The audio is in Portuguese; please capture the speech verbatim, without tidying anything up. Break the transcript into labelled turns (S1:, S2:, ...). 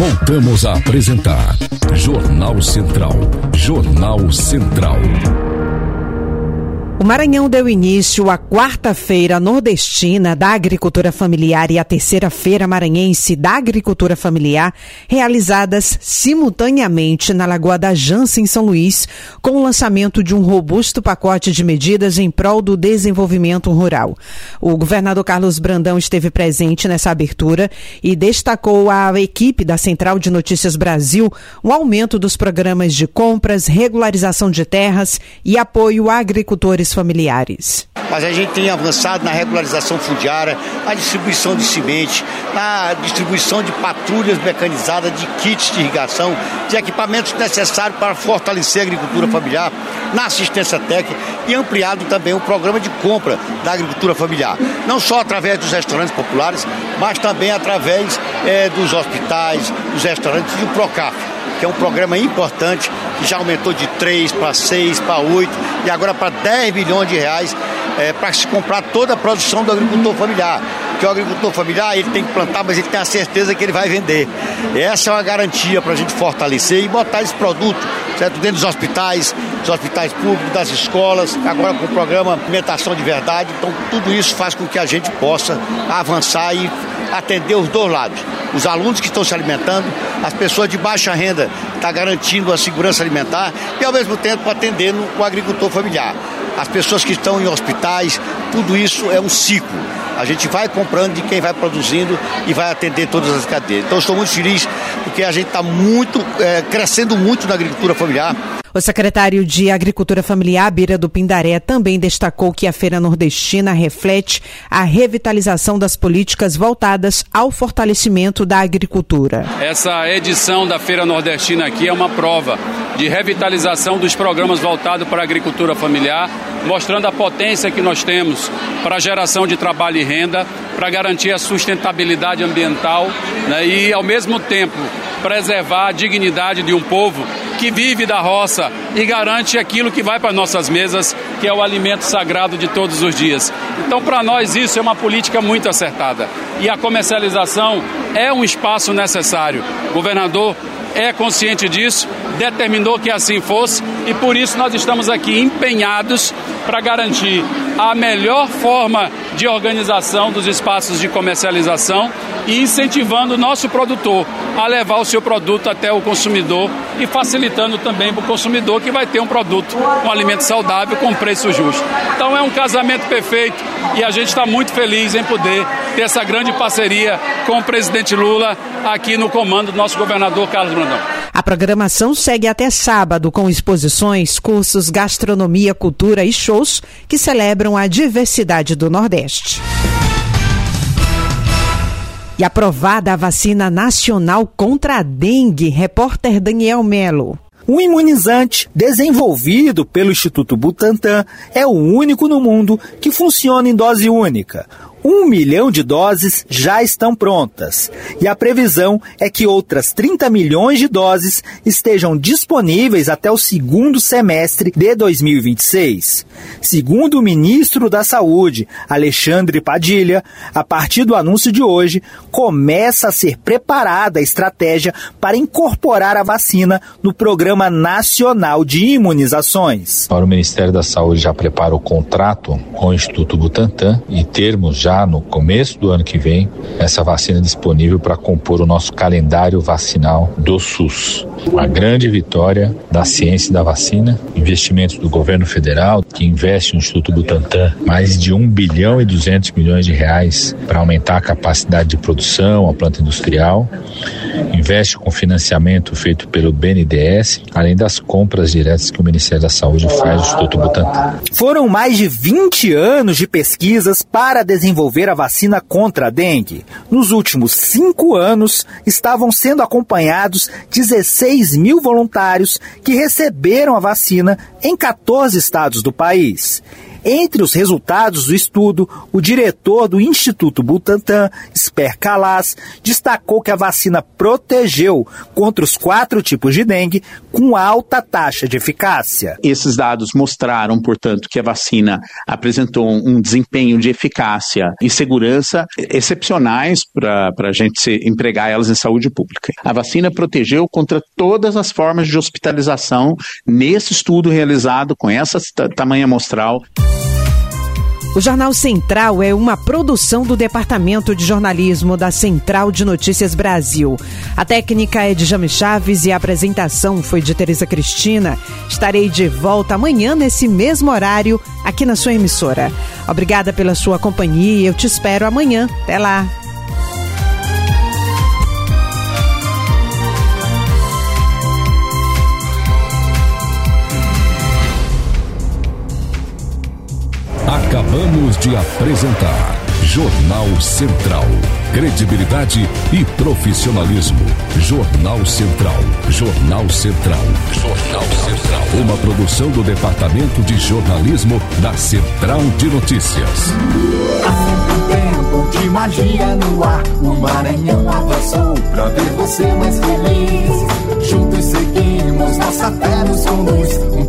S1: Voltamos a apresentar Jornal Central. Jornal Central.
S2: O Maranhão deu início à quarta-feira nordestina da agricultura familiar e à terceira feira maranhense da agricultura familiar, realizadas simultaneamente na Lagoa da Jança, em São Luís, com o lançamento de um robusto pacote de medidas em prol do desenvolvimento rural. O governador Carlos Brandão esteve presente nessa abertura e destacou à equipe da Central de Notícias Brasil o aumento dos programas de compras, regularização de terras e apoio a agricultores familiares.
S3: Mas a gente tem avançado na regularização fundiária, na distribuição de semente, na distribuição de patrulhas mecanizadas, de kits de irrigação, de equipamentos necessários para fortalecer a agricultura familiar, na assistência técnica e ampliado também o programa de compra da agricultura familiar. Não só através dos restaurantes populares, mas também através é, dos hospitais, dos restaurantes e do Procaf, que é um programa importante que já aumentou de três para seis, para oito e agora para dez milhões de reais é, para se comprar toda a produção do agricultor familiar. Porque o agricultor familiar ele tem que plantar, mas ele tem a certeza que ele vai vender. Essa é uma garantia para a gente fortalecer e botar esse produto, certo, dentro dos hospitais, dos hospitais públicos, das escolas, agora com o programa Alimentação de Verdade. Então tudo isso faz com que a gente possa avançar e atender os dois lados. Os alunos que estão se alimentando, as pessoas de baixa renda está garantindo a segurança alimentar e ao mesmo tempo atendendo o agricultor familiar. As pessoas que estão em hospitais, tudo isso é um ciclo. A gente vai comprando de quem vai produzindo e vai atender todas as cadeias. Então estou muito feliz porque a gente está muito, é, crescendo muito na agricultura familiar.
S2: O secretário de Agricultura Familiar, Bira do Pindaré, também destacou que a Feira Nordestina reflete a revitalização das políticas voltadas ao fortalecimento da agricultura.
S4: Essa edição da Feira Nordestina aqui é uma prova de revitalização dos programas voltados para a agricultura familiar, mostrando a potência que nós temos para a geração de trabalho e renda, para garantir a sustentabilidade ambiental, né, e, ao mesmo tempo, preservar a dignidade de um povo que vive da roça e garante aquilo que vai para nossas mesas, que é o alimento sagrado de todos os dias. Então, para nós, isso é uma política muito acertada. E a comercialização é um espaço necessário. O governador é consciente disso, determinou que assim fosse e por isso nós estamos aqui empenhados para garantir a melhor forma de organização dos espaços de comercialização e incentivando o nosso produtor a levar o seu produto até o consumidor e facilitando também para o consumidor que vai ter um produto, um alimento saudável com preço justo. Então é um casamento perfeito e a gente está muito feliz em poder ter essa grande parceria com o presidente Lula aqui no comando do nosso governador Carlos Brandão.
S2: A programação segue até sábado com exposições, cursos, gastronomia, cultura e shows que celebram a diversidade do Nordeste. E aprovada a vacina nacional contra a dengue, repórter Daniel Melo.
S5: O imunizante desenvolvido pelo Instituto Butantan é o único no mundo que funciona em dose única. Um milhão de doses já estão prontas e a previsão é que outras trinta milhões de doses estejam disponíveis até o segundo semestre de dois mil e vinte e seis. Segundo o ministro da Saúde, Alexandre Padilha, a partir do anúncio de hoje, começa a ser preparada a estratégia para incorporar a vacina no Programa Nacional de Imunizações.
S6: Para o Ministério da Saúde já prepara o contrato com o Instituto Butantan e termos já no começo do ano que vem, essa vacina disponível para compor o nosso calendário vacinal do SUS. Uma grande vitória da ciência e da vacina, investimentos do governo federal, que investe no Instituto Butantan mais de um bilhão e duzentos milhões de reais para aumentar a capacidade de produção, a planta industrial, investe com financiamento feito pelo B N D E S, além das compras diretas que o Ministério da Saúde faz do Instituto Butantan.
S5: Foram mais de vinte anos de pesquisas para desenvolver a vacina contra a dengue. Nos últimos cinco anos, estavam sendo acompanhados dezesseis mil voluntários que receberam a vacina em quatorze estados do país. Entre os resultados do estudo, o diretor do Instituto Butantan, Esper Calas, destacou que a vacina protegeu contra os quatro tipos de dengue com alta taxa de eficácia.
S7: Esses dados mostraram, portanto, que a vacina apresentou um desempenho de eficácia e segurança excepcionais para a gente se empregar elas em saúde pública. A vacina protegeu contra todas as formas de hospitalização nesse estudo realizado com essa tamanha amostral.
S2: O Jornal Central é uma produção do Departamento de Jornalismo da Central de Notícias Brasil. A técnica é de Jame Chaves e a apresentação foi de Tereza Cristina. Estarei de volta amanhã nesse mesmo horário aqui na sua emissora. Obrigada pela sua companhia e eu te espero amanhã. Até lá!
S1: Acabamos de apresentar Jornal Central. Credibilidade e profissionalismo. Jornal Central. Jornal Central. Jornal Central. Uma produção do Departamento de Jornalismo da Central de Notícias.
S8: Há sempre tempo de magia no ar. O Maranhão avançou pra ver você mais feliz. Juntos seguimos, nossa fé nos conduz.